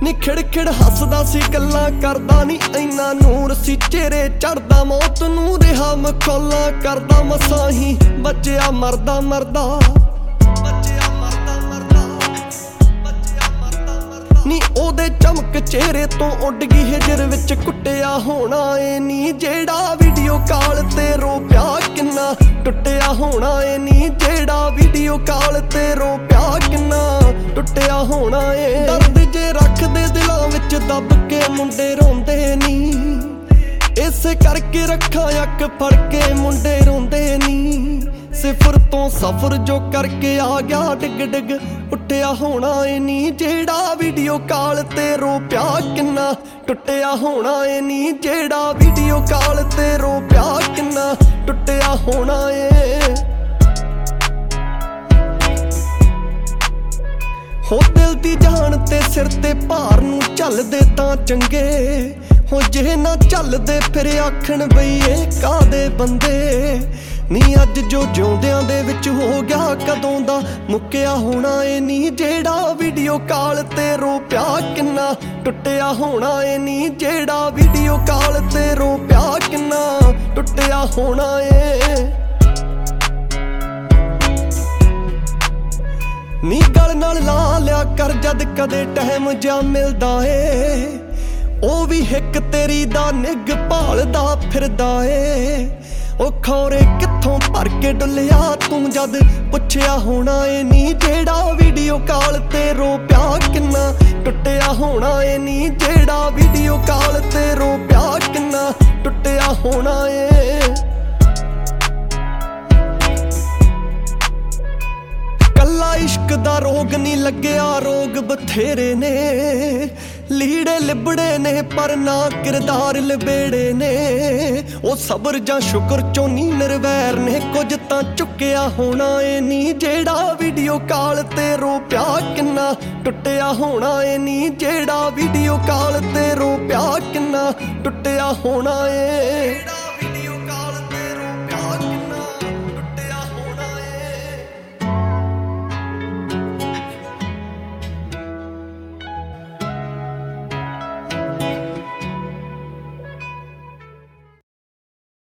ਨੀ ਖਿੜ ਹੱਸਦਾ ਸੀ ਗੱਲਾਂ ਕਰਦਾ ਨੀ ਇੰਨਾ ਨੂਰ ਸੀ ਚਿਹਰੇ ਚੜਦਾ ਮੌਤ ਨੂੰ ਰਿਹਾ ਮਖੌਲਾਂ ਕਰਦਾ ਮਸਾਂ ਹੀ ਬਚਿਆ ਮਰਦਾ ਨੀ ਉਹਦੇ ਚਮਕ ਚਿਹਰੇ ਤੋਂ ਉੱਡ ਗਈ ਹਿਜਰ ਵਿੱਚ ਕੁੱਟਿਆ ਹੋਣਾ ਏ ਨੀ ਜਿਹੜਾ ਵੀਡੀਓ ਕਾਲ ਤੇ ਰੋ ਪਿਆ ਕਿੰਨਾ ਟੁੱਟਿਆ ਹੋਣਾ ਏ ਨੀ ਜਿਹੜਾ ਵੀਡੀਓ ਕਾਲ ਤੇ ਰੋ ਪਿਆ ਕਿੰਨਾ ਟੁੱਟਿਆ ਹੋਣਾ ਏ ਦਰਦ ਜੇ ਰੱਖਦੇ ਦਿਲਾਂ ਵਿੱਚ ਦੱਬ ਕੇ ਮੁੰਡੇ ਰੋਂਦੇ ਨੀ ਇਸੇ ਕਰਕੇ ਰੱਖਾਂ ਅੱਖ ਫੜ ਕੇ ਮੁੰਡੇ ਰੋਂਦੇ ਨੀ ਸਿਫਰ ਤੋਂ ਸਫਰ ਜੋ ਕਰਕੇ ਆ ਗਿਆ ਡਿੱਗ ਉੱਠਿਆ ਹੋਣਾ ਏ ਨੀ ਜਿਹੜਾ ਵੀਡੀਓ ਕਾਲ ਤੇ ਰੋ ਪਿਆ ਕਿੰਨਾ ਟੁੱਟਿਆ ਹੋਣਾ ਏ ਨੀ ਜਿਹੜਾ ਵੀਡੀਓ ਕਾਲ ਤੇ ਰੋ ਪਿਆ ਕਿੰਨਾ ਟੁੱਟਿਆ ਹੋਣਾ ਏ ਹੋ ਦਿਲ ਦੀ ਜਾਨ ਤੇ ਸਿਰ ਤੇ ਭਾਰ ਨੂੰ ਝੱਲਦੇ ਤਾਂ ਚੰਗੇ ਹੋ ਜੇ ਨਾ ਝੱਲਦੇ ਫਿਰ ਆਖਣ ਬਈ ਇਹ ਕਾਦੇ ਬੰਦੇ ਨੀ ਅੱਜ ਜੋ ਜਿਉਂਦਿਆਂ ਦੇ ਵਿੱਚ ਹੋ ਗਿਆ ਕਦੋਂ ਦਾ ਮੁੱਕਿਆ ਹੋਣਾ ਏ ਨੀ ਜਿਹੜਾ ਵੀਡੀਓ ਕਾਲ ਤੇ ਰੋ ਪਿਆ ਕਿੰਨਾ ਟੁੱਟਿਆ ਹੋਣਾ ਏ ਨੀ ਜਿਹੜਾ ਵੀਡੀਓ ਕਾਲ ਤੇ ਰੋ ਪਿਆ ਕਿੰਨਾ ਟੁੱਟਿਆ ਹੋਣਾ ਏ ਨੀ ਗਲ ਨਾਲ ਲਾ ਲਿਆ ਕਰ ਜਦ ਕਦੇ ਟਾਈਮ ਜਾ ਮਿਲਦਾ ਏ ਉਹ ਵੀ ਹਿੱਕ ਤੇਰੀ ਦਾ ਨਿੱਘ ਭਾਲਦਾ ਫਿਰਦਾ ਏ ਉਹ ਖੌਰੇ ਕਿੱਥੋਂ ਭਰ ਕੇ ਡੁੱਲਿਆ ਤੂੰ ਜਦ ਪੁੱਛਿਆ ਹੋਣਾ ਏ ਨੀ ਜਿਹੜਾ ਵੀਡੀਓ ਕਾਲ ਤੇ ਰੋ ਪਿਆ ਕਿੰਨਾ ਟੁੱਟਿਆ ਹੋਣਾ ਏ ਨੀ ਜਿਹੜਾ ਵੀਡੀਓ ਕਾਲ ਤੇ ਰੋ ਪਿਆ ਕਿੰਨਾ ਟੁੱਟਿਆ ਹੋਣਾ ਏ ਕੱਲਾ ਇਸ਼ਕ ਦਾ ਰੋਗ ਨਹੀਂ ਲੱਗਿਆ ਰੋਗ ਬਥੇਰੇ ਨੇ ਲੀੜੇ ਲਿਬੜੇ ਨੇ ਪਰ ਨਾ ਕਿਰਦਾਰ ਲਬੇੜੇ ਨੇ ਉਹ ਸਬਰ ਜਾਂ ਸ਼ੁਕਰ ਚੋਂ ਨੀ ਨਿਰਵੈਰ ਨੇ ਕੁਝ ਤਾਂ ਚੁੱਕਿਆ ਹੋਣਾ ਏ ਨੀ ਜਿਹੜਾ ਵੀਡੀਓ ਕਾਲ ਤੇ ਰੋ ਪਿਆ ਕਿੰਨਾ ਟੁੱਟਿਆ ਹੋਣਾ ਏ ਨੀ ਜਿਹੜਾ ਵੀਡੀਓ ਕਾਲ ਤੇ ਰੋ ਪਿਆ ਕਿੰਨਾ ਟੁੱਟਿਆ ਹੋਣਾ ਏ